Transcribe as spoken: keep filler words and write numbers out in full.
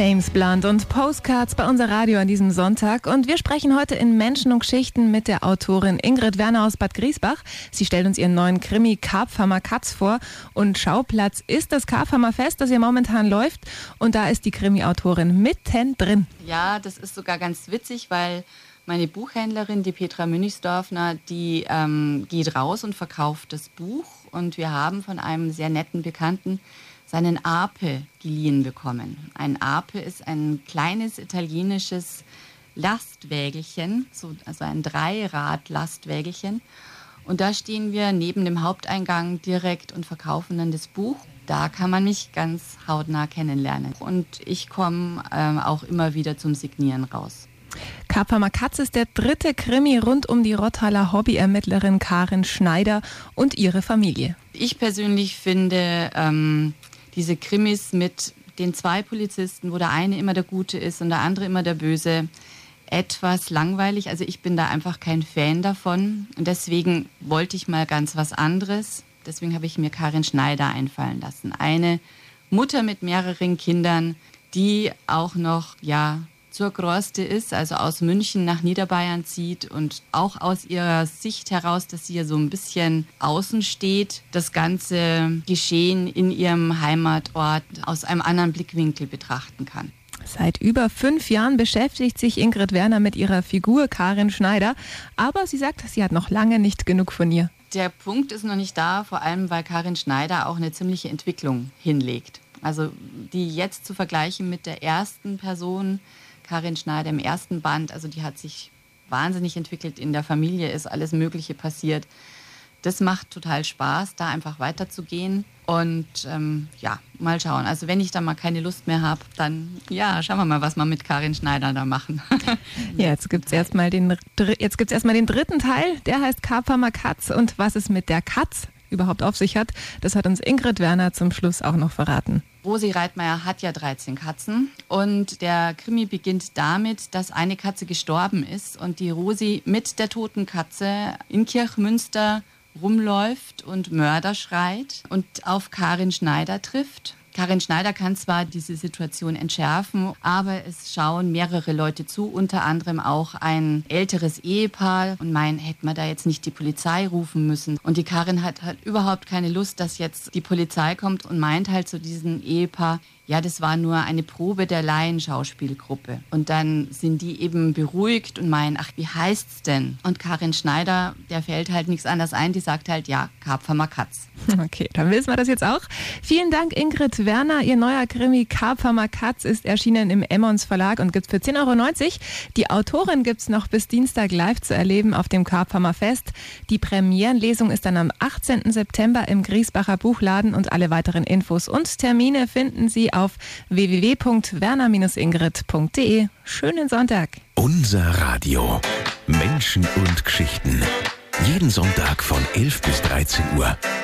James Blunt und Postcards bei unser Radio an diesem Sonntag. Und wir sprechen heute in Menschen und Geschichten mit der Autorin Ingrid Werner aus Bad Griesbach. Sie stellt uns ihren neuen Krimi Karpfhammer Katz vor. Und Schauplatz ist das Karpfhammer Fest, das hier momentan läuft. Und da ist die Krimi-Autorin mittendrin. Ja, das ist sogar ganz witzig, weil meine Buchhändlerin, die Petra Münnichsdorfner, die ähm, geht raus und verkauft das Buch. Und wir haben von einem sehr netten Bekannten seinen Ape geliehen bekommen. Ein Ape ist ein kleines italienisches Lastwägelchen, so, also ein Dreirad-Lastwägelchen. Und da stehen wir neben dem Haupteingang direkt und verkaufen dann das Buch. Da kann man mich ganz hautnah kennenlernen. Und ich komme ähm, auch immer wieder zum Signieren raus. Karpfhammer Katz ist der dritte Krimi rund um die Rottaler Hobbyermittlerin Karin Schneider und ihre Familie. Ich persönlich finde ähm, diese Krimis mit den zwei Polizisten, wo der eine immer der Gute ist und der andere immer der Böse, etwas langweilig. Also ich bin da einfach kein Fan davon. Und deswegen wollte ich mal ganz was anderes. Deswegen habe ich mir Karin Schneider einfallen lassen. Eine Mutter mit mehreren Kindern, die auch noch, ja, zur Groste ist, also aus München nach Niederbayern zieht und auch aus ihrer Sicht heraus, dass sie ja so ein bisschen außen steht, das ganze Geschehen in ihrem Heimatort aus einem anderen Blickwinkel betrachten kann. Seit über fünf Jahren beschäftigt sich Ingrid Werner mit ihrer Figur Karin Schneider, aber sie sagt, sie hat noch lange nicht genug von ihr. Der Punkt ist noch nicht da, vor allem weil Karin Schneider auch eine ziemliche Entwicklung hinlegt. Also die jetzt zu vergleichen mit der ersten Person, Karin Schneider im ersten Band, also die hat sich wahnsinnig entwickelt, in der Familie ist alles Mögliche passiert. Das macht total Spaß, da einfach weiterzugehen und ähm, ja, mal schauen. Also wenn ich da mal keine Lust mehr habe, dann ja, schauen wir mal, was wir mit Karin Schneider da machen. Ja, jetzt gibt es erstmal den, jetzt gibt's erstmal den dritten Teil, der heißt Karpfhammer Katz und was es mit der Katz überhaupt auf sich hat, das hat uns Ingrid Werner zum Schluss auch noch verraten. Rosi Reitmeier hat ja dreizehn Katzen und der Krimi beginnt damit, dass eine Katze gestorben ist und die Rosi mit der toten Katze in Kirchmünster rumläuft und Mörder schreit und auf Karin Schneider trifft. Karin Schneider kann zwar diese Situation entschärfen, aber es schauen mehrere Leute zu, unter anderem auch ein älteres Ehepaar und meinen, hätte man da jetzt nicht die Polizei rufen müssen. Und die Karin hat halt überhaupt keine Lust, dass jetzt die Polizei kommt und meint halt zu diesem Ehepaar, ja, das war nur eine Probe der Laienschauspielgruppe. Und dann sind die eben beruhigt und meinen, ach, wie heißt's denn? Und Karin Schneider, der fällt halt nichts anderes ein, die sagt halt, ja, Karpfhammer Katz. Okay, dann wissen wir das jetzt auch. Vielen Dank, Ingrid Werner. Ihr neuer Krimi Karpfhammer Katz ist erschienen im Emmons Verlag und gibt's für zehn Euro neunzig. Die Autorin gibt's noch bis Dienstag live zu erleben auf dem Karpfhammer Fest. Die Premierenlesung ist dann am achtzehnten September im Griesbacher Buchladen und alle weiteren Infos und Termine finden Sie auf w w w punkt werner ingrid punkt de. Schönen Sonntag. Unser Radio. Menschen und Geschichten. Jeden Sonntag von elf bis dreizehn Uhr.